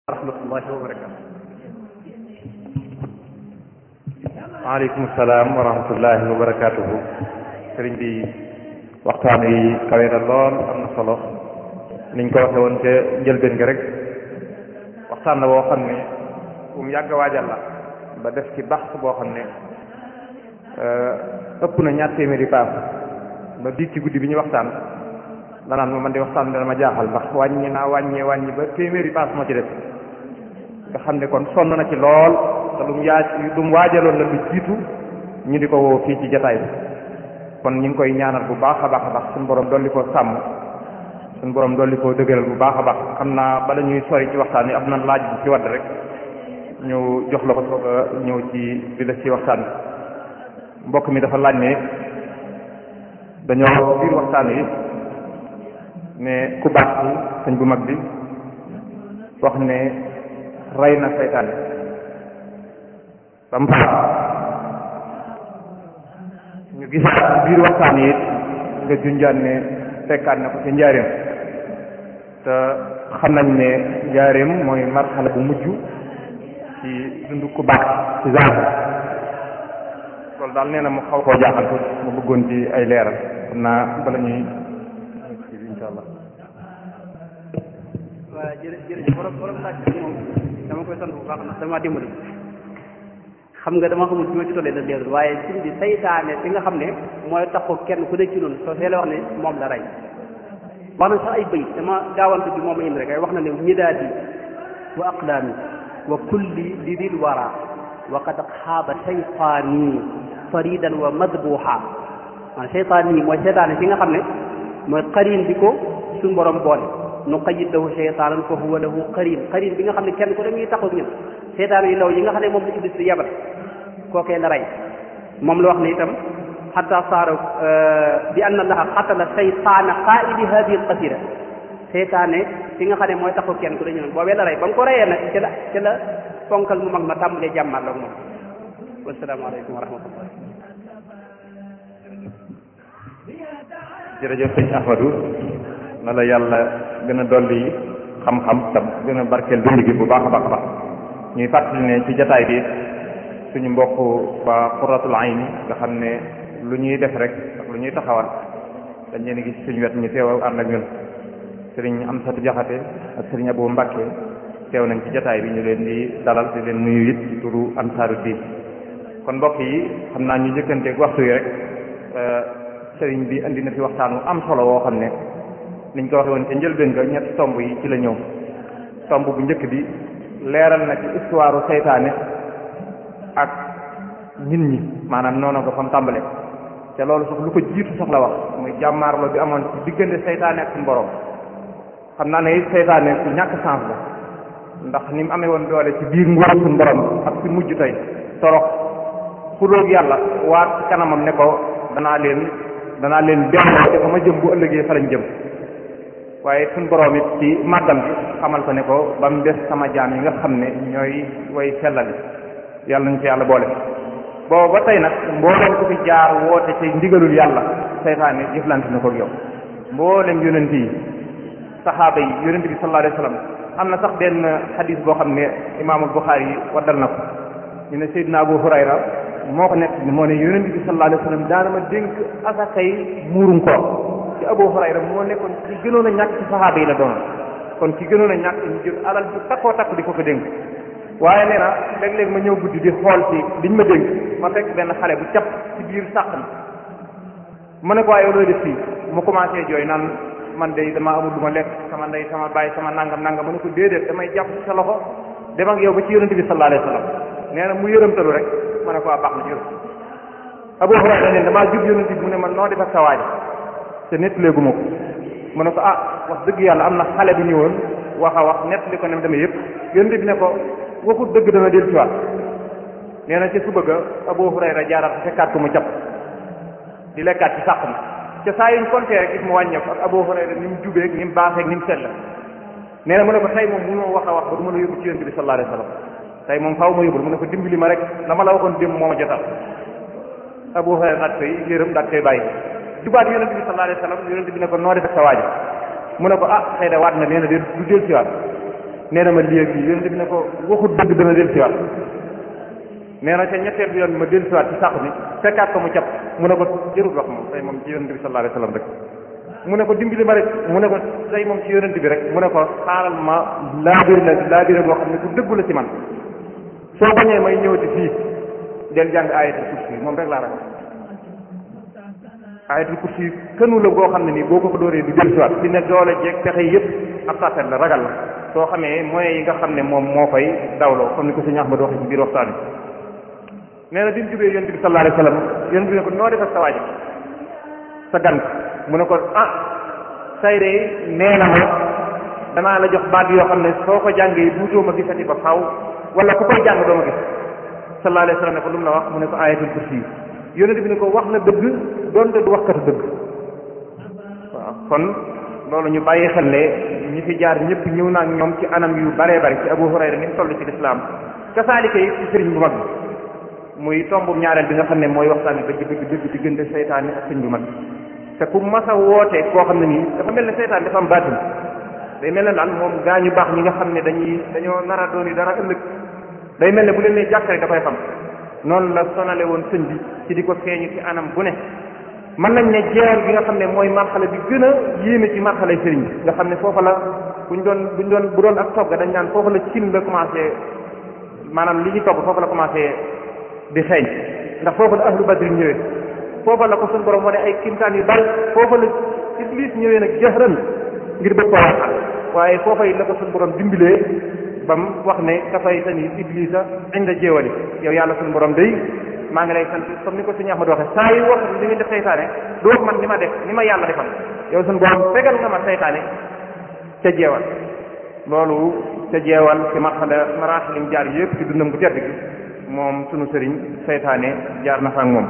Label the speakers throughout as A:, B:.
A: rahmatullahi wa barakatu.
B: waaleykum salaam wa rahmatullahi wa barakatuhu. sëriñ bi waxtaan yi kawe na lool am na solo niñ ko waxe woon ca njëlbeen gi rek waxtaan la boo xam ne bu mu yàgg waajal la ba def ci baxs boo xam ne ëpp na 2 téeméeri paas ba biig ci guddi bi ñu waxtaan danaan ma man di waxtaan dana ma jaaxal ndax wàññi ba téeméeri paas moo ci def nga xam ne kon sonn na ci lool te lu mu waajaloon la lu jiitu ñu di ko woo fii ci jataay bi kon ñu ngi koy ñaanal bu baax a baax a baax suñu borom dolli ko sàmm suñu borom dolli ko dëgëral bu baax a baax xam naa bala ñuy sori ci waxtaan wi am na laaj bu ci wadd rek ñu jox la ko soog a ñëw ci bi la ci waxtaan bi mbokk mi dafa laaj ne dañoo biir waxtaan wi ne ku baax ci sëñ bu mag bi wax ne rey na seytaane ba mu ñu gisaat biir waxtaan yi nga junjaan ne fekkaat na ko ci njaareem te xam nañ ne njaareem mooy marxala bu mujj ci dund ku baax ci zahir loolu daal nee na mu xaw koo jaaxal ko mu bëggoon ci ay leeral xam naa bala ñuy insha allah.
A: waaw jërëjëf borom laaj bi moom dama koy sant bu baax ndax dama dimbali xam nga dama xamul fi ma ci tollee da leerul waaye suñ bi saytaane bi nga xam ne mooy taxu kenn ku nekk ci noonu soo see la wax ne moom la rey wax na sax ay bëy dama gaawante bi moom a indi rek ay wax na ne midaadi wa aqlaami wa kulli li dil wara wa qad xaaba saytaani faridan wa madbuha maanaam saytaani mooy saytaane bi nga xam ne mooy xarin bi ko suñ borom boole nu qayyid lahu shaytaanan fa huwa lahu qarin bi nga xam ne kenn ku dem ñuy taxaw ñun seytaan yi law yi nga xam ne moom la iblis di yabal kookee la rey moom la wax ne itam xatta saara bi anna allaha qatala saytaana qaa'idi hadihi alqasira seytaane fi nga xam ne mooy taxaw kenn ku dañu noonu boobee la rey ba mu ko reyee nag ca la fonkal mu mag ma tàmbalee jàmmal la moom wasalaamaaleykum wa rahmatullah.
B: jërëjëf sëñ Ahmadou na la yàlla gën a dolli xam-xam tam gën a barkeel dund gi bu baax a baax a baax ñuy fàttali ne ci jataay bi suñu mbokk waa Qurratul Ayni nga xam ne lu ñuy def rek ak lu ñuy taxawal dañ leen gis suñu wet ñu teew ànd ak ñun sëriñ Amsatu Jaxate ak sëriñ Abou Mbàkke teew nañ ci jataay bi ñu leen di dalal di leen nuyu it ci turu Ansaaru Diin kon mbokk yi xam naa ñu jëkkanteeg waxtu yi rek sëriñ bi indi na fi waxtaan wu am solo woo xam ne niñ ko waxe woon ca njëlbéen nga ñetti tomb yi ci la ñëw tomb bu njëkk bi leeral na ci histoire seytaane ak nit ñi maanaam noonu ko fam tàmbale te loolu sax lu ko jiitu sax la wax muy jàmmaarloo bi amoon ci diggante seytaane ak suñu borom xam naa ne it seytaane ku ñàkk chance la ndax ni mu amee woon doole ci biir nguur suñu borom ak fi mujj tey torox xuróog yàlla waat ci kanamam ne ko danaa leen delloo te fa ma jëm bu ëllëgee fa lañ jëm waaye suñ borom it ci màggam bi xamal ko ne ko ba mu des sama jaam yi nga xam ne ñooy way sellali yàlla nañ ci yàlla boole boobu ba tey nag mboolem ku fi jaar woote ci ndigalul yàlla seytaane jëflante na ko ak yow mboolem yonent yi saxaaba yi yonent bi sallallahu alayhi wa sallam am na sax benn xadis boo xam ne imaamul Buxaari yi waddal na ko ñu ne Seydina Abu Hurayra moo ko nekk moo ne yonent bi sallallahu alayhi wa sallam daana ma dénk asakay muurum koor ci Abu Hurayra moo nekkoon ci gënoon a ñàkk ci saxaaba yi la doonoon kon ci gënoon a ñàkk ñu jël alal bu takkoo takk di ko dénk waaye nee na léeg-léeg ma ñëw guddi di xool ci liñ ma dénk ma fekk benn xale bu cap ci biir sàq na ma ne ko waaye looy def fii mu commencé jooy naan man de dama amul lu ma lekk sama ndey sama baay sama nangam ma ne ko déedéet damay jàpp ci sa loxo dem ak yow ba ci yonente bi sallallahu alayhi wa sallam nee na mu yërëmtalu rek ma ne ko baax na jërëm Abu Hurayra ne damaa jub yonente bi mu ne man noo def ak sa waaji te nettalee ma ko mu ne ko wax dëgg yàlla am na xale bu ñëwoon wax a wax nettali ko ne demee yëpp yonente bi ne ko waxut dëgg dana del ci waat nee na ci suba ga Abu Hurayra jaaraat fekkaat ko mu jàpp di lekkaat ci sàq na ca saa yuñ compté rek gis mu wàññeeku ak Abu Hurayra ni mu jubeeg ni mu baaxeeg ni mu sell nee na mu ne ko tey moom mënoo wax a wax ba du ma la yóbbu ci yonente bi sallallahu alayhi wa sallam tey moom faaw ma yóbbul mu ne ko dimbali ma rek la ma la waxoon démb moo ma jotal Abu Hurayra daat koy yërëm daat koy bàyyi jubaat yonente bi sallallahu alayhi wa sallam yonente bi ne ko noo def ak sa waaji mu ne ko xëy da waat na nee na de du del si waat nee na ma lii ak lii yonent bi ne ko waxut dëgg dana del siwaat nee na ca ñetteel bi yoon bi ma del siwaat ci sàq bi fekkaat ko mu cap mu ne ko jërut wax moom tey moom ci yonent bi sallallahu alayhi wasallam rek mu ne ko dimbali ma rek mu ne ko tey moom ci yonent bi rek mu ne ko xaaral ma laabire boo xam ne ku dëggu la ci man soo bañee may ñëwati fii del jàng ayatul kursi moom rek laa ragal ayatul kursi kënu la goo xam ne nii boo ko dóoree du jël siwaat fi ne doole jeeg pexe yëpp ab sàppet la ragal la soo xamee moyens yi nga xam ne moom moo koy dawloo comme ni ko sëñ Ahmad waxee ci biir waxtaan bi nee na bi mu jubee yonent bi sallallahu alayhi wasallam yonent bi ne ko noo def ak sa waaj sa gan mu ne ko say de nee na ma danaa la jox baat yoo xam ne soo ko jàngee duutoo ma gisati ba xaw wala ku koy jàng doo ma gis sallallahu alayhi wasallam ne ko lu mu la wax mu ne ko ayatul kursi yi yonent bi ne ko wax na dëgg doonte du waxkatu dëgg waaw kon loolu ñu bàyyi xel ne ñi fi jaar ñëpp ñëw naa ak ñoom ci anam yu baree bari ci Abu Hurayra ni mu toll ci lislaam kasaalika yi ci sëriñ bu mag bi muy tombu ñaareel bi nga xam ne mooy waxtaan bi dëgg diggante seytaane ak sëriñ bu mag te ku mas a woote koo xam ne nii dafa mel ne seytaan dafa am baatin day mel ne daal moom gaa ñu baax ñi nga xam ne dañoo nar a doon yi dara ëllëg day mel ne bu leen nee jàkk rek dafay xam noonu la sonale woon sëñ bi ci di ko feeñu ci anam bu ne mën nañ ne jeer bi nga xam ne mooy marxala bi gën a yéeme ci marxalay sëriñ bi nga xam ne foofa la bu doon ak togg dañ naan foofa la cin la commencé maanaam li ñu togg foofa la commencé di xeeñ ndax foofa la ahlu badri ñëwee foofa la ko suñu borom wane ay kimtaan yu bari foofa la iblis ñëwee nag jahran ngir bëgg ko waxal waaye foofa yi la ko suñu borom dimbilee bam wax ne dafay tani iblisa inda jéewali yow yàlla suñu borom day maa ngi lay sant comme ni ko suñu Ahmad waxee saa yu wax li ngeen def seytaane du wax man ni ma def ni ma yàlla defal yow suñu borom fegal nga ma seytaane ca jeewal loolu ca jeewal ci maraaxilim jaar yëpp ci dundam gu tedd gi moom sunu sëriñ seytaane jaar na fa ak moom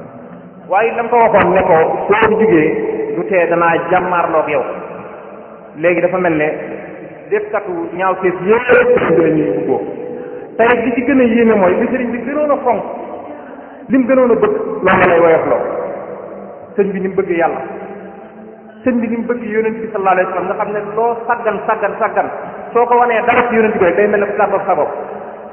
B: waaye lam ko waxoon ne ko soo jugee du tee danaa jàmmaarloog yow léegi dafa mel ne defkatu ñaaw teef yëpp la ñuy ubboo tey li ci gën a yéeme mooy li sëriñ bi gënoon a fonk lim gënoon a bëgg loolu lay woyof loo sëñ bi ni mu bëgg yàlla sëñ bi ni mu bëgg yonent bi sallallahu alayhi wasallam nga xam ne loo saggan soo ko wanee dara ci yonent bi rek day mel ne ku tàggoog sa bopp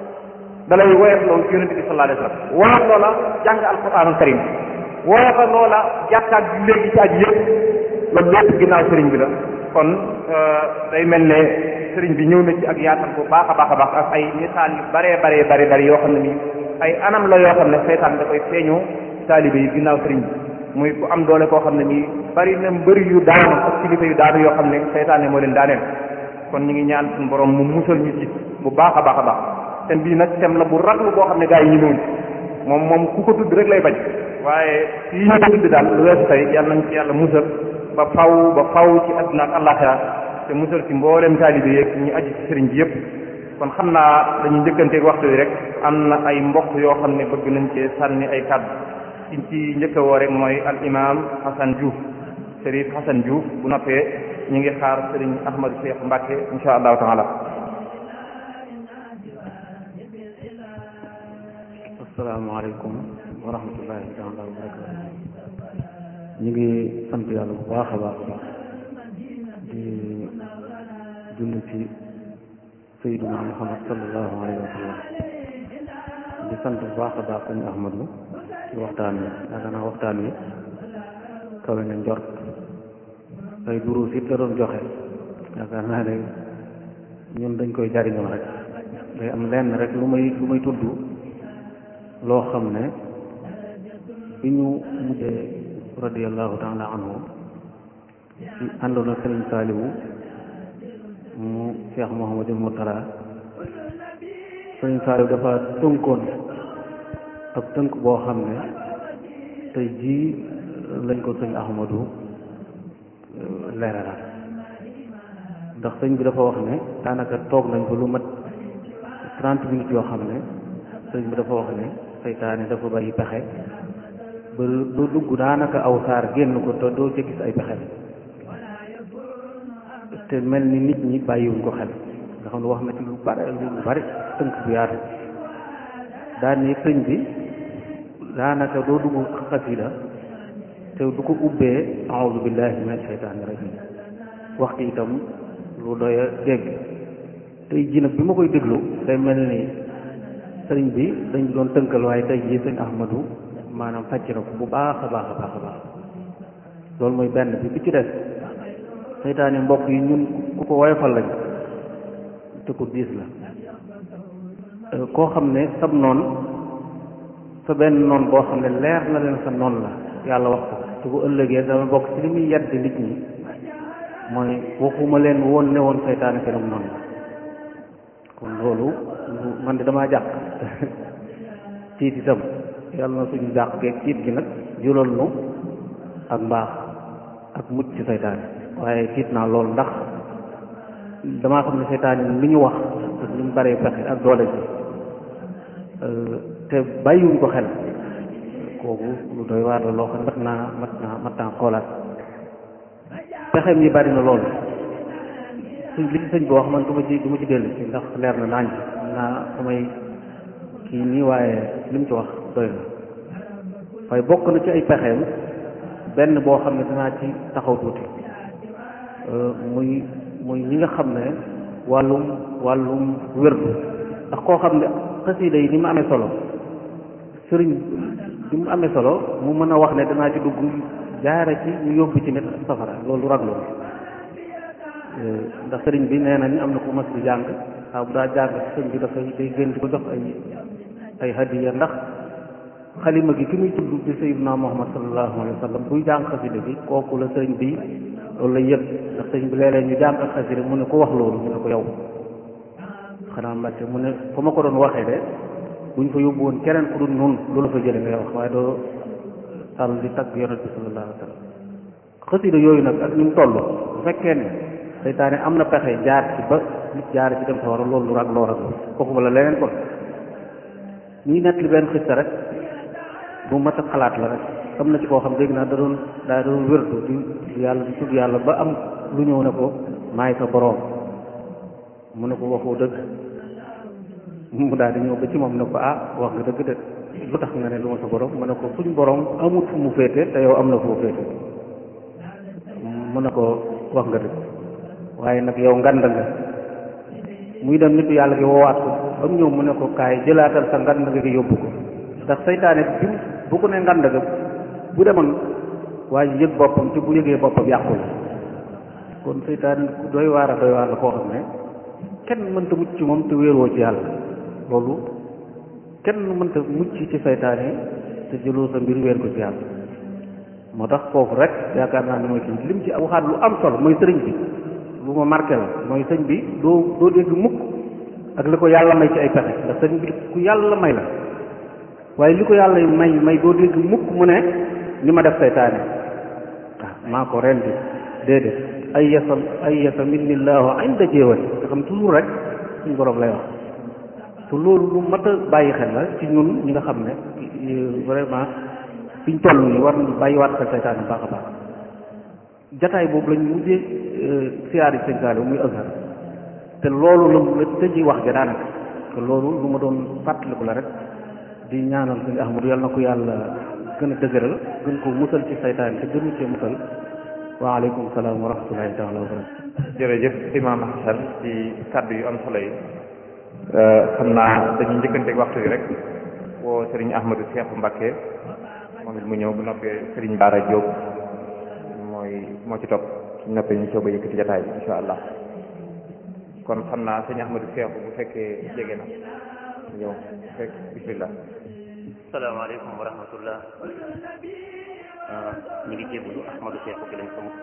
B: da lay woyof loo ci yonent bi sallallahu alayhi wasallam woyof loola jàng alquranul karim woyofa loola jàkkaat bi léegi ci aji yëpp loolu lépp ginnaaw sëriñ bi la kon day mel ne sëriñ bi ñëw na ci ak yaatal bu baax a baax ak ay misaal yu bari yoo xam ne nii ay anam la yoo xam ne seytaan da koy feeñoo taalibe yi ginnaaw sëriñ bi muy ku am doole koo xam ne nii bari na mbëri yu daanu ak kilifa yu daanu yoo xam ne seytaan ne moo leen daaneel kon ñu ngi ñaan suñu borom mu musal ñu ci bu baax a baax thème bii nag thème la bu raglu boo xam ne gaa yi ñu ñëwoon moom ku ko tudd rek lay bañ waaye fii ñu ko tudd daal lu weesu tey yàlla nañ ci yàlla musal ba faw ci àdduna ak àllaaxira te musal ci mboolem taalibe yeeg ñu aji ci sëriñ bi yëpp kon xam naa dañuy njëkkanteeg waxtu wi rek am na ay mbokk yoo xam ne bëgg nañ cee sànni ay kàddu kiñ ci njëkk a woo rek mooy al imam Hassan Diouf Chérif Hassan Diouf bu noppee ñu ngi xaar sëriñ Ahmadou Cheikh Mbacke insha allahu taala.
C: asalaamaaleykum wa rahmatullahi taala wa barakatu. ñu ngi sant yàlla bu baax a baax di julli ci Seydina Muhammad sallallahu alayhi wa sallam di sant bu baax a baax sëñ Ahmadou ci waxtaan wi yaakaar naa waxtaan wi kawe na njort ay duruus it la doon joxe yaakaar naa ne ñun dañ koy jariñoo rek day am lenn rek lu may tudd loo xam ne bi ñu mujjee radiyallahu taala anhu ci àndoon ak Sëriñ Saaliwu mu Cheikh Mouhamadou Mourtala Sëriñ Saaliwu dafa tënkoon ak tënk boo xam ne tey jii lañ ko sëñ Ahmadou leeralal ndax sëñ bi dafa wax ne daanaka toog nañ ko lu mat 30 minutes yoo xam ne sëñ bi dafa wax ne seytaane dafa bari pexe ba doo dugg daanaka aw saar génn ko te doo ca gis ay pexe te mel ni nit ñi bàyyiwuñ ko xel nga xam ne wax na ci lu bari tënk bu yaatu daan ni sëñ bi daanaka doo dugg xasida te du ko ubbee a'udhu billahi minash shaytaani rajim waxtu itam lu doy a dégg tey jii nag bi ma koy déglu day mel ni sëriñ bi dañ doon tënkal waaye tey jii sëñ Ahmadou maanaam fàcc na ko bu baax a baax a baax a baax loolu mooy benn bi ci des seytaane mbokk yi ñun ku ko woyofal lañ te ku diis la koo xam ne sab noon sa benn noon boo xam ne leer na leen sa noon la yàlla wax ko te bu ëllëgee dama bokk ci li muy yedd nit ñi mooy waxuma leen woon ne woon seytaane seenum noonu la kon loolu man de damaa jàq tiit itam yàlla na suñu jàq geeg tiit gi nag jural nu ak mbaax ak mucc ci seytaane waaye tiit naa loolu ndax damaa xam ne seytaane li ñu wax ak li mu baree pexe ak doole ji te bàyyiwuñ ko xel kooku lu doy waar la loo xam ne mat naa xoolaat pexeem yi bari na loolu li ci sëñ bi wax man du ma ci dellu ci ndax leer na naañ naa samay kii nii waaye li mu ci wax doy na waaye bokk na ci ay pexeem benn boo xam ne dinaa ci taxaw tuuti muy ñi nga xam ne wàllum wérdu ndax koo xam ne xasida yi ni mu amee solo sëriñ ni mu amee solo mu mën a wax ne danaa ci dugg jaare ci ñu yóbbu ci nit safara loolu raglu ndax sëriñ bi nee na ni am na ku mas di jàng waaw bu daa jàng sëriñ bi dafay day gën di ko jox ay hadiya ndax xalima gi ki muy tudd di sayyidina Muhammad sallallahu alayhi wa sallam buy jàng xasida bi kooku la sëriñ bi loolu lay yëg ndax sëriñ bi léeg-léeg ñu jàng ak xasida mu ne ko wax loolu mu ne ko yow xanaa Mbàkke mu ne fa ma ko doon waxee de buñ fa yóbbu woon keneen ku dul noonu loolu fa jële ngay wax waaye doo sàll di tagg yonent bi sallallahu alayhi wa sallam xasida yooyu nag ak ni mu toll bu fekkee ne seytaane am na pexe jaar ci ba nit jaar ci dem sa war a loolu rag loo rag kooku wala leneen kon ñuy nett li benn xista rek bu mat a xalaat la rek am na ci koo xam dégg naa daa doon wérdu di yàlla di tudd yàlla ba am lu ñëw ne ko maay sa boroom mu ne ko waxoo dëgg mu daal di ñëw ba ci moom ne ko wax nga dëgg de lu tax nga ne du ma sa boroom mu ne ko suñ boroom amut fu mu féete te yow am na fu mu féete mu ne ko wax nga dëgg waaye nag yow ngand nga muy dem nit yàlla gi woowaat ko ba mu ñëw mu ne ko kaay jëlaatal sa ngand nga gi yóbbu ko ndax seytaane bi bu ko ne ngand nga bu demoon waaye yëg boppam te bu yëgee boppam yàqu la kon seytaane doy waar la koo xam ne kenn mënta mucc ci moom te wéeroo ci yàlla loolu kenn mënta mucc ci seytaane te jëloo sa mbir wéer ko ci yàlla moo tax foofu rek yaakaar naa ne mooy kii lim ci waxaat lu am solo mooy sëriñ bi lu ma marqué la mooy sëñ bi doo dégg mukk ak li ko yàlla may ci ay pexe ndax sëñ bi ku yàlla may la waaye li ko yàlla may doo dégg mukk mu ne ni ma def seytaane maa ko rendi déedéet ay yasa minnillahu inda jéewal nga xam toujours rek suñ borom lay wax te loolu lu mat a bàyyi xel la ci ñun ñi nga xam ne vraiment fiñ toll nii war nañu bàyyiwaat xel seytaane baax a baax jataay boobu lañ mujjee siyaari sëñ Saliou muy Azhar te loolu la tëji wax ja daanaka te loolu lu ma doon fàttaliku la rek di ñaanal sëñ Ahmadou yàlla na ko yàlla gën a dëgëral gën ko musal ci seytaane te gënu cee musal waaleykum salaam wa rahmatullahi taala wa barakatu
B: jërëjëf Imam Hasan ci kàddu yu am solo yi xam naa dañuy njëkkanteeg waxtu yi rek woo Serigne Ahmadou Cheikh Mbacké moom it mu ñëw bu noppee Serigne Bara Diop moo ci topp suñu noppee ñu soog a yëkkati jataay bi insha allah kon xam naa sëñ Ahmadou Cheikh bu fekkee jege na ñëw fekk bismillah.
D: salaamaaleykum wa rahmatullah ñu ngi jégalu Ahmadou Cheikh ki lañ xamul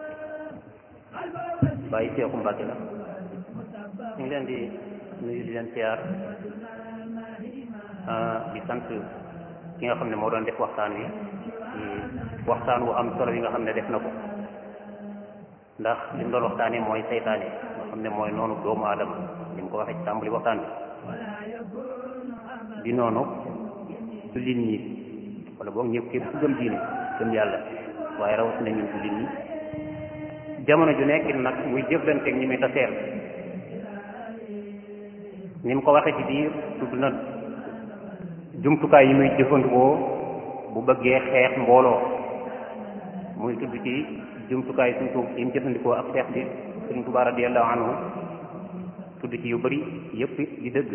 D: bàyyi Cheikh Mbacké la ñu ngi leen di nuyu di leen siyaar di sant ki nga xam ne moo doon def waxtaan wi ci waxtaan wu am solo yi nga xam ne def na ko ndax li mu doon waxtaanee mooy seytaane nga xam ne mooy noonu doomu aadama ni mu ko waxee ci tàmbali waxtaan bi di noonu jullit ñi wala boog ñëpp képp ku gëm diine gëm yàlla waaye rawatina ñun jullit ñi jamono ju nekk nag muy jëflanteeg ñi muy taseel ni mu ko waxee ci biir tudd na jumtukaay yi muy jëfandikoo bu bëggee xeex mbooloo muy tudd ci jumtukaay suñ ko yi mu jëfandikoo ak xeex bi Sëriñ Tuubaa radiyallahu anhu tudd ci yu bari yëpp di dëgg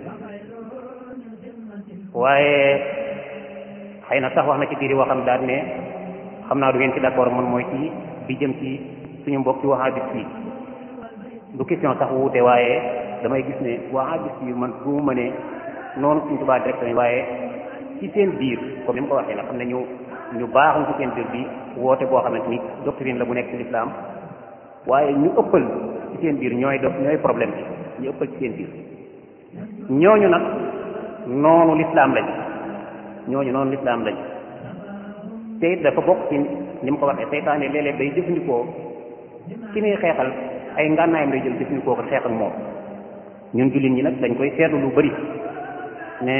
D: waaye xëy na sax wax na ci biir waxam daal ne xam naa du ngeen ci d'accord man mooy ci bi jëm ci suñu mbokk ci wahabis yi du question sax wuute waaye damay gis ne wahabis yi man bu mu mënee noonu suñ Tuubaa directement waaye ci seen biir comme ni mu ko waxee nga xam ne ñu baaxuñ ci seen biir bi woote boo xamante ni doctrine la bu nekk ci l'islam waaye ñu ëppal ci seen biir ñooy problème bi ñu ëppal ci seen biir ñooñu nag noonu l'islam lañ te it dafa bokk ci ni mu ko waxee seytaane léeg-léeg day jëfandikoo ki muy xeexal ay ngànnaayam lay jël jëfandikoo ko xeex ak moom ñun jullit ñi nag dañ koy seetlu lu bari ne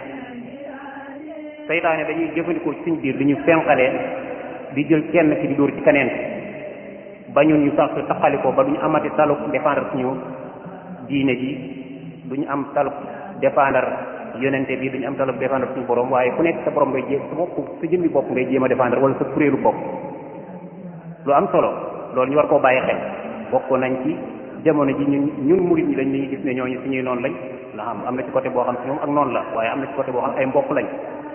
D: seytaane dañuy jëfandikoo ci suñ biir di ñu fenqalee di jël kenn ki di dóor ci keneen ba ñun ñu sax taxalikoo ba duñu amati taluk défendre suñu diine ji duñu am taluk défendre yonente bi duñu am taluk défendre suñu borom waaye ku nekk sa borom ngay jéem sa bopp sa jëmmi bopp ngay jéem a défendre wala sa kuréelu bopp lu am solo loolu ñu war koo bàyyi xel bokk nañ ci jamono ji ñun murid ñi dañ ñuy gis ne ñooñu suñuy noonu lañ la am na ci côté boo xam si ñoom ak noonu la waaye am na ci côté boo xam ay mbokk lañ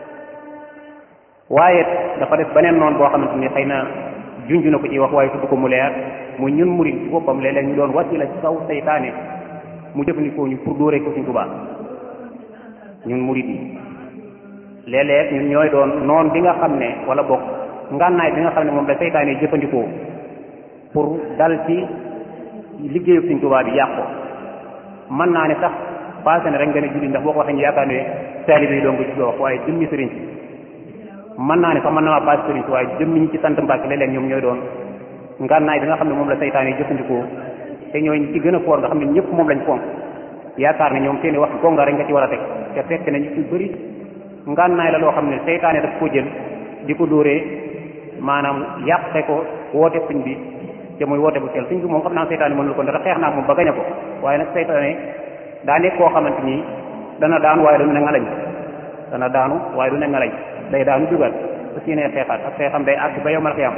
D: waaye dafa def beneen noonu boo xamante ni xëy na junj na ko ci wax waaye tudd ko mu leer muy ñun murid ci boppam léeg-léeg ñu doon wasila ci kaw seytaane mu jëfandikoo ñu pour dóoree ko Sëriñ Tuubaa ñun murid yi léeg-léeg ñun ñooy doon noon bi nga xam ne wala bokk ngànnaay bi nga xam ne moom la seytaane jëfandikoo pour dal ci liggéeyu Sëriñ Tuubaa bi yàq ko mën naa ne sax passé na rek nga ne julli ndax boo ko waxee ñu yaakaar ne taalibe yi doon ko ci wax waaye jëmmi sëriñ si mën naa ne sax mën na maa passé sëriñ si waaye jëmmi ñi ci sant Mbàkke léeg-léeg ñoom ñooy doon ngànnaay bi nga xam ne moom la seytaane yi jëfandikoo te ñooy ñi ci gën a foor nga xam ne ñëpp moom lañ fonk yaakaar ne ñoom seeni wax gonga rek nga ci war a teg te fekk na ñu ci bëri ngànnaay la loo xam ne seytaane daf ko jël di ko dóoree maanaam yàqe ko woote sëñ bi te muy woote bu sell sëñ bi moom xam naa seytaane mënul ko ndax xeex naa moom ba gañe ko waaye nag seytaane daa nekk koo xamante ni dana daanu waaye du ne ngalañ dana daanu waaye du ne ngalañ day daanu dugal su si nee xeexaat ak xeexam day àgg ba yowmal xiyam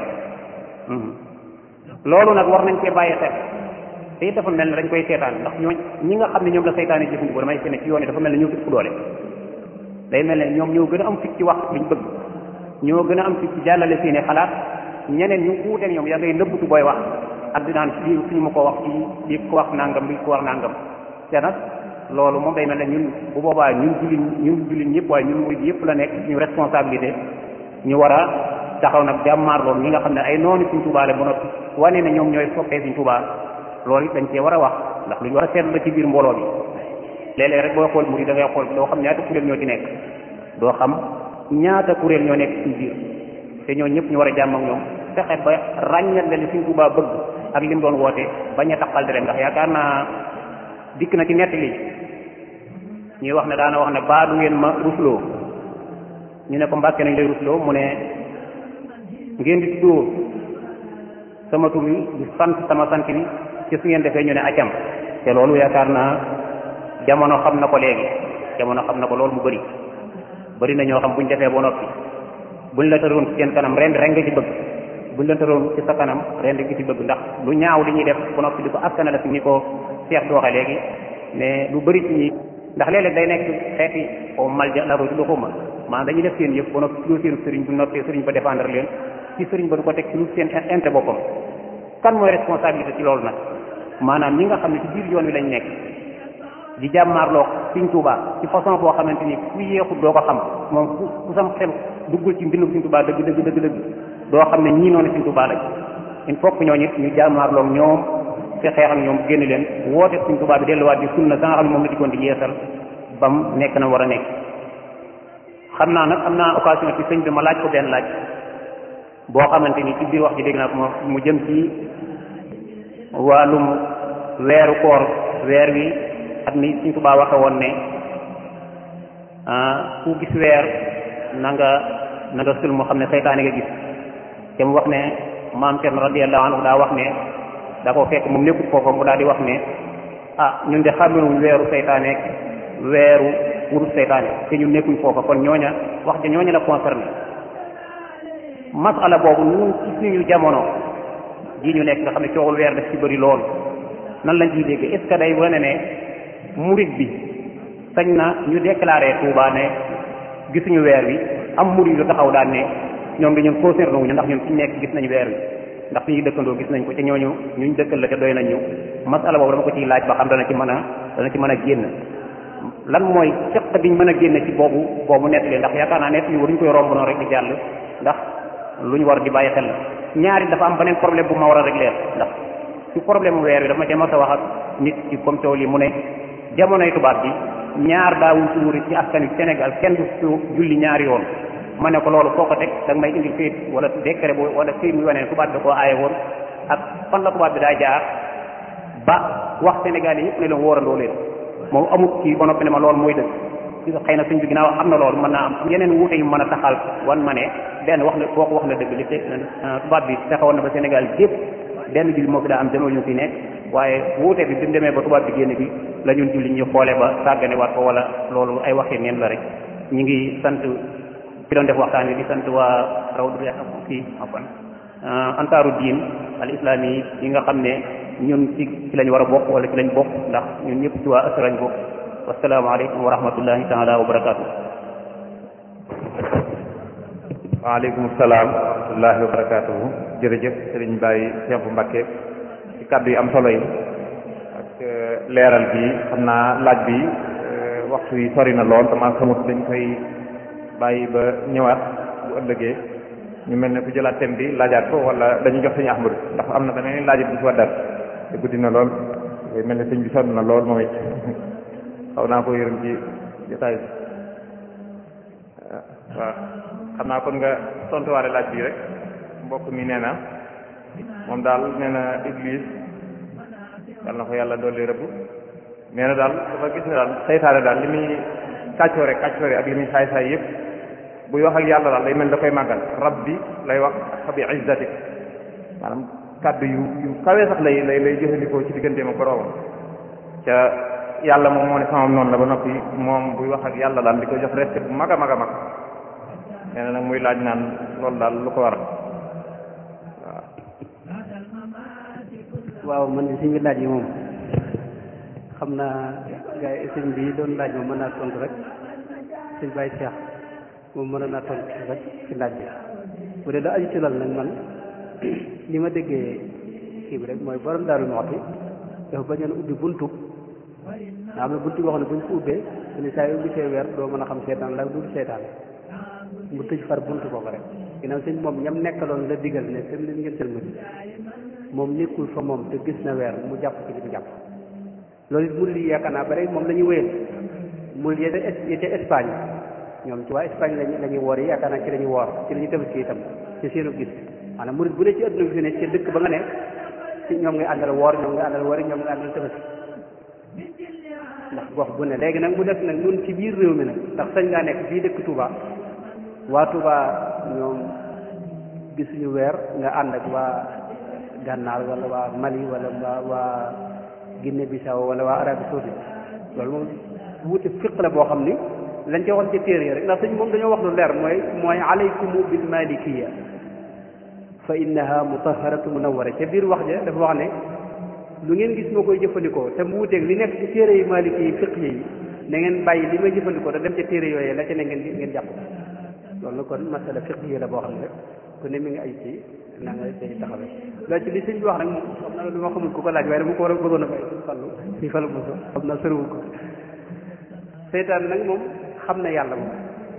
D: loolu nag war nañ cee bàyyi xel te dafa mel ne dañ koy seetaan ndax ñi nga xam ne ñoom la seytaane jëfandikoo damay seen ci yoon yi dafa mel ne ñoo fit ku doole day mel ne ñoom ñoo gën a am fit ci wax liñ bëgg ñoo gën a am fit ci jàllale seeni xalaat ñeneen ñu wuuteeg ñoom yaa ngay nëbbutu booy wax ak di naan fii suñu ma ko wax fii ko wax nangam bi ko wax nangam te nag loolu moom day mel ne ñun bu boobaa ñun jullit ñëpp waaye ñun murid yëpp la nekk ñu responsabilité ñu war a taxaw nag jàmmaarloon ñi nga xam ne ay noonu Sëriñ Tuubaa la ba noppi wane ne ñoom ñooy soppee Sëriñ Tuubaa loolu it dañ cee war a wax ndax lu ñu war a seetlu la ci biir mbooloo bi léeg-léeg rek booy xool murid da ngay xool doo xam ñaata kuréel ñoo ci nekk doo xam ñaata kuréel ñoo nekk ci biir te ñoo ñëpp ñu war a jàmm ak ñoom fexe ba ràññale li Sëriñ Tuubaa bëgg ak li mu doon woote bañ a taxal rek ndax yaakaar naa dikk na ci nettali ñuy wax ne daana wax ne baa du ngeen ma rusloo ñu ne ko Mbàkke nañ lay rusloo mu ne ngeen di tuddoo sama tur yi di sant sama sant bi ci su ngeen defee ñu ne acam te loolu yaakaar naa jamono xam na ko léegi jamono xam na ko loolu mu bëri na ñoo xam buñ defee ba noppi buñ la tëroon ci seen kanam ren rek nga ci bëgg buñ la tëroon ci sa kanam ren nga ci bëgg ndax lu ñaaw li ñuy def ba noppi di ko askana la fi ni ko Cheikh dooxe léegi mais lu bëri ci ñi ndax léeg-léeg day nekk xeeti o malja la ko du xuma maanaam dañuy def seen yëpp ba noppi lu seen sëriñ bu noppee sëriñ ba défendre leen ci sëriñ ba du ko teg ci lu seen intérêt boppam kan mooy responsabilité ci loolu nag maanaam ñi nga xam ne ci biir yoon wi lañ nekk di jàmmaarloo Sëriñ Tuubaa ci façon boo xamante ni ku yeexut doo ko xam moom ku sam xel duggul ci mbindum Sëriñ Tuubaa dëgg doo xam ne ñii noonu Sëriñ Tuubaa lañ il faut que ñooñu ñu jàmmaarloo ñoom te xeex ak ñoom génn leen woote Sëriñ Tuubaa bi delluwaat di sunna sa nga xam ne moom la dikkoon di yeesal bam nekk na war a nekk xam naa nag am naa occasion ci sëñ bi ma laaj ko benn laaj boo xamante ni ci biir wax ji dégg naa ko mu jëm ci wàllum weeru koor weer wi ak ni Sëriñ Tuubaa waxe woon ne ku gis weer na nga sul mu xam ne seytaane nga gis te mu wax ne maam Cerno radiyallahu anhu daa wax ne daa ko fekk moom nekkul foofa mu daal di wax ne ñun de xàmmewuñ weeru seytaane ak weeru wurus seytaane te ñun nekkuñ foofa kon ñooña wax ja ñooña la concerné masala boobu ñun ci suñu jamono ji ñu nekk nga xam ne coowul weer daf ci bëri lool nan lañ ciy dégg est ce que day wane ne murid bi sañ na ñu déclaré Touba ne gisuñu weer wi am murid yu taxaw daan ne ñoom di ñun concerné wuñu ndax ñun fi ñu nekk gis nañu weer wi ndax fi ñuy dëkkandoo gis nañ ko te ñooñu ñu dëkkal la te doy nañ ñu masala boobu dama ko ciy laaj ba xam dana ci mën a génn lan mooy fiq biñ mën a génn ci boobu nett li ndax yaakaar naa nett li waruñu koy romb noonu rek di jàll ndax lu ñu war di bàyyi xel la ñaari dafa am beneen problème bu ma war a régler ndax ci problème weer wi dama cee mas a wax ak nit ci comme coow li mu ne jamonoy tubaab bi ñaar daawuñ ci wuri ci askan wi Sénégal kenn du julli ñaari yoon ma ne ko loolu foo ko teg da nga may indil këyit wala décret bu wala këyit muy wane ne tubaab bi koo aaye woon ak fan la tubaab bi daa jaar ba wax Sénégal yi ñëpp ne leen wóorandoo leen moom amul kii ba noppi ne ma loolu mooy dëgg xëy na suñ bi ginnaaw am na loolu mën naa am yeneen wuute yu mën a taxal wan ma ne benn wax na boo ko wax na dëgg li te tubaab bi taxawoon na ba Sénégal gépp benn julli moo fi daa am demal ñu fi nekk waaye wuute bi mu demee ba tubaab bi génn bi la ñun julli ñu xoolee ba sàggane waat ko wala loolu ay waxi neen la rek ñu ngi sant ki doon def waxtaan wi di sant waa rawdu kii Ansaaru Diin al islami yi nga xam ne ñun ci lañ war a bokk wala ci lañ bokk ndax ñun ñëpp ci waa asra lañ bokk wassalaamu aleykum wa rahmatullahi taala wa barakaatu.
B: waaleykum salaam wa rahmatullahi wa barakaatuhu. jërëjëf Sëriñ Baye Cheikh Mbacké ci kàddu yi am solo yi ak leeral bi xam naa laaj bi waxtu yi sori na lool dama xamut dañ koy bàyyi ba ñëwaat bu ëllëgee ñu mel ne ku jëlaat thème bi laajaat ko wala dañuy jox sëñ Ahmadu ndax am na beneen laajit bu ci waddaat te guddi na lool mel ne sëñ bi sonn na lool moom it xaw naa ko yërëm ci jotaay bi waaw xam naa kon nga tontuwaale laaj bi rek mbokk mi nee na moom daal nee na Iblis yàlla na ko yàlla dolli rëbb nee na daal dafa gis ne daal seytaane daal li muy kàccoore ak li muy saay-saay yëpp buy wax ak yàlla daal day mel da koy màggal rabbi lay wax fa bi izzatik maanaam kàddu yu kawee sax lay jëfandikoo ci digganteem ak boroomam ca yàlla moom moo ne sama noonu la ba noppi moom buy wax ak yàlla daal di ko jox respect bu mag a mag a mag nee na nag muy laaj naan loolu daal lu ko war
A: waaw man de suñu laaj yi moom xam naa gars yi sëñ bi doon laaj moom mën naa tontu rek sëñ Baye Cheikh moom mën naa tontu rek ci laaj bi bu dee da aju ci loolu nag man li ma déggee kii bi rek mooy borom Daaru Muxti dafa bañoon ubbi buntu nga xam ne buntu boo xam ne buñ ko ubbee suñu saa yu gisee weer doo mën a xam seetaan la du seetaan mu tëj far buntu boobu rek ginnaaw sëñ moom ñam nekkaloon la digal ne seen leen ngeen sëlmati moom nekkul fa moom te gis na weer mu jàpp ci li mu jàpp loolu it murid yi yaakaar naa bare moom la ñuy wéyal murid yi ca Espagne ñoom ci waa Espagne la ñuy woor yi yaakaar naa ci la ñuy woor ci la ñuy tabaski itam ci seenu gis maanaam murid bu ne ci adduna bi fi ne ci dëkk ba nga ne ci ñoom ngay àndal woor ñoom ngay àndal woor ñoom ngay àndal tabaski ndax gox bu ne léegi nag mu def nag ñun ci biir réew mi nag ndax sañ ngaa nekk fii dëkk Touba waa Touba ñoom gisuñu weer nga ànd ak waa Gànnaar wala waa Mali wala waa Guinée Bissau wala waa Arabie Saoudite loolu moom wuute fiq la boo xam ni lañ ca waxoon ci téere rek ndax sëñ moom dañoo wax lu leer mooy alaykumu bil malikiya fa innaha mutahharatu munawwara ca biir wax ja dafa wax ne lu ngeen gis ma koy jëfandikoo te mu wuuteeg li nekk ci téere yi maliki yi fiq yi na ngeen bàyyi li may jëfandikoo te dem ca téere yooyee la ca ne ngeen jàpp loolu nag kon masala fiq yi la boo xam ne rek ku ne mi ngi ay ci na nga day taxawee loolu ci li sëñ bi wax nag moom xam na lu ma xamul ku ko laaj waaye dama ko war a bëggoon a bàyyi suñ fallu moso xam na sëriwu ko seytaan nag moom xam na yàlla moom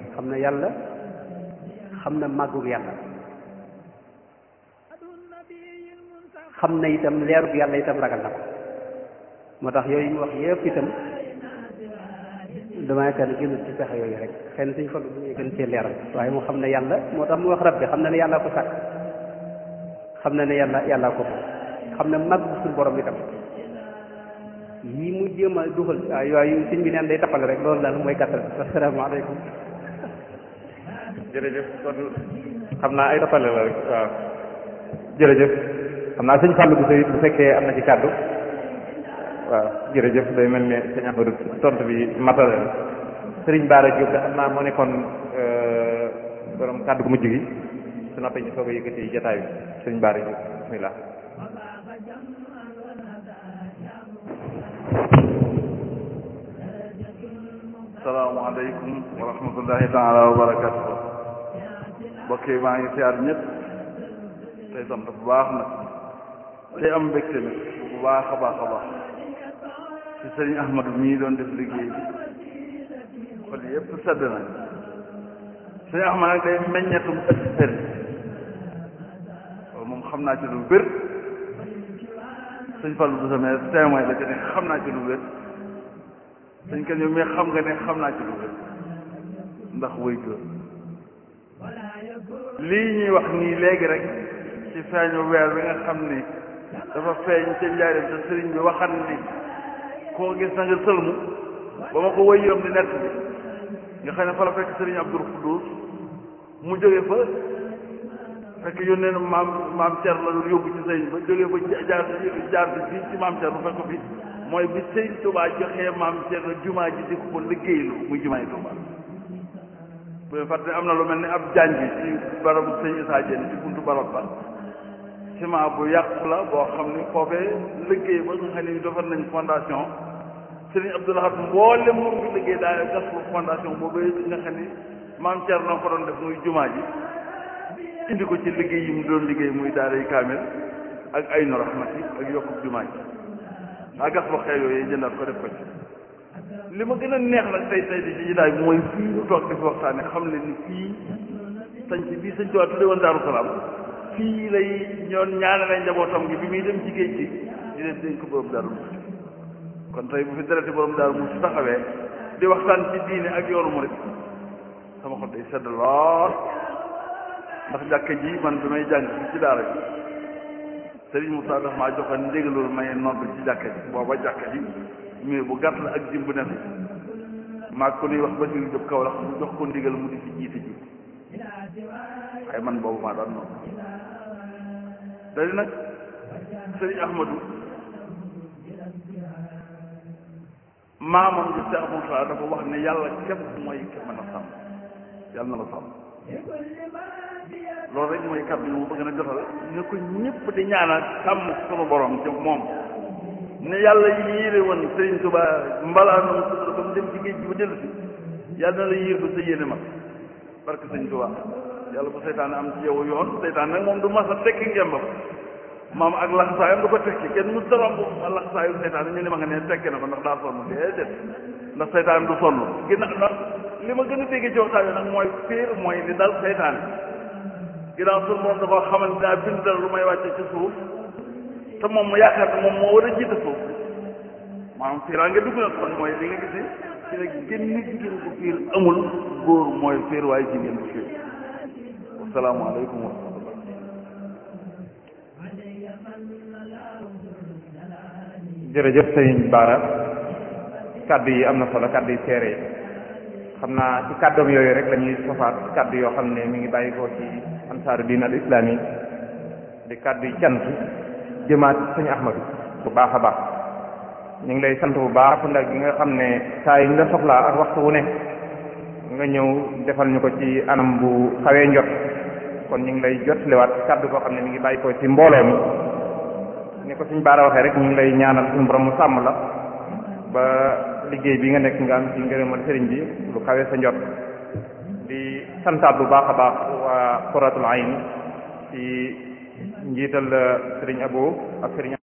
A: xam na màggug yàlla xam na itam leerug yàlla itam ragal na ko moo tax yooyu ñu wax yëpp itam dama yaakaar ne génnul ci pexe yooyu rek xëy na suñ fallu bu ñuy gën cee leeral waaye mu xam ne yàlla moo tax mu wax rabbi xam na ne yàllaa ko sàkk xam na ne yàllaa ko xam ne mag suñu borom itam yii mu jéem a dugal yooyu sëñ bi neen day tappale rek loolu daal mooy gàttal asalaamaaleykum
B: jërëjëf kon xam naa ay tappale la rek waaw jërëjëf xam naa sëñ Fallou bu fekkee am na ci kàddu waaw jërëjëf day mel ne sëñ Amadou tontu bi matale la Sëriñ Bara Diop da xam naa moo nekkoon borom kàddu gu mujj gi su noppee ñu soog a yëkkati jotaay bi Sëriñ Bara Diop bismillah
E: asalaamaaleykum wa rahmatullahi taala wa barakatuh. mbokk yi maa ngi siyaar ñëpp tey sant bu baax nag tey am mbégte nag bu baax a baax a baax ci sëriñ Ahmadu mii doon def liggéey bi xol yëpp sedd na sëriñ Ahmadu nag day meññetum ëtt sëriñ loolu moom xam naa ci lu wér sëñ Fallu bu samee témoin la ci ne xam naa ci lu wér sëñ kenn yow mais xam nga ne xam naa ci lu wér ndax way jur lii ñuy wax nii léegi rek ci feeñu weer bi nga xam ni dafa feeñ ca njaarim te sëriñ bi waxan ni koo gis na nga sëlmu ba ma ko way yëm di nett bi nga xam ne fa la fekk sëriñ Abdul Xuddus mu jóge fa fekk yónnee na maam Thierno la doon yóbbu ci sëriñ ba jóge fa jaar bi fii ci maam Thierno fekk ko fi mooy bi sëriñ Touba joxee maam Thierno jumaa ji di ko liggéeylu muy jumaa yi Touba bu fàtte am na lu mel ni ab jaañ bi ci barabu sëñ Issa Diène ci buntu barab ba ciment bu yàqu la boo xam ni foofee liggéey ba nga xam ne defar nañ fondation sëriñ Abdoul Ahad mboolem mu ngi liggéey daal gas bu fondation boobu nga xam ni maam Thierno ko doon def muy jumaa ji indi ko ci liggéey yi mu doon liggéey muy daara yi kaamil ak ay no rahmati ak yokku jumaa ji ak gas ba xew yooyu jëndaat ko def ko ci li ma gën a neex nag tey di ci jidaay mooy fii ñu toog di fi waxtaane xam ne ni fii sañ ci bii sëñ Tuubaa tudde woon Daaru Salaam fii lay ñoon ñaanale njabootam gi bi muy dem ci géej gi di leen dénk ko borom Daaru Muxti kon tey bu fi dereti borom Daaru Muxti taxawee di waxtaan ci diine ak yoonu murit sama xol day sedd lool ndax jàkka ji man bi may jàng ci daara ji Sëriñ Moussa daf maa joxoon ndigalul may nodd ci jàkka ji booba jàkka ji mais bu gàtt la ak jimb ne fi maa ko nuy wax Basiru Jóob Kawlax mu jox ko ndigal mu di fi jiite ji waaye man boobu maa daan noonu dali nag Sëriñ Ahmadu maamam ji Seex Moussa dafa wax ne yàlla képp mooy ki mën a sàmm yàlla na la sàmm loolu rek mooy kàddu yi mu bëgg na jotal ne ko ñëpp di ñaanal sàmm sunu borom ci moom ne yàlla yiire woon Sëriñ Tuubaa mbalaanam sutura ba mu dem ci géej gi ba dellu si yàlla na la yiir ba sa yéene mag barke Sëriñ Tuubaa yàlla bu seytaane am ci yow yoon seytaane nag moom du mas a tekki ngembam maam ak laxasaayam du ko tekki kenn mu tarambu laxasaayu seytaane ñu ne ma nga ne tekki na ko ndax daa sonn déedéet ndax seytaane du sonn ginnaaw ndax li ma gën a déggee ci waxtaan nag mooy fiir mooy li dal seytaane ginnaaw suñu moom da koo xamal ne daa bind dara lu may wàcce ci suuf te moom mu yaakaar ne moom moo war a jiite suuf maanaam fiiraa nga dugg na kon mooy li nga gis ci ne kenn nit jigéen bu fiir amul góor mooy fiir waaye jigéen bu fiir wasalaamaaleykum wa rahmatullah
B: jërëjëf sëñ Bara kaddu yi am na solo kaddu yi seere yi xam naa ci kàddoom yooyu rek la ñuy sofaat kaddu yoo xam ne mi ngi bàyyi ko ci ansaaru diin al islami di kaddu yi cant jëmaat sëñ Ahmadu bu baax a baax ñu ngi lay sant bu baax ndax gi nga xam ne saa yi ñu la soxlaa ak waxtu wu ne nga ñëw defal ñu ko ci anam bu xawee njot kon ñu ngi lay jotliwaat kaddu boo xam ne mi ngi bàyyi ko ci mbooloo mi ni ko suñ Bara waxee rek ñu ngi lay ñaanal suñu borom mu sàmm la ba liggéey bi nga nekk nga am ci ngërëmal sëriñ bi lu xawee sa njot di santaat bu baax a baax waa Qurratul Ayn ci njiital sëriñ Abo ak sëriñ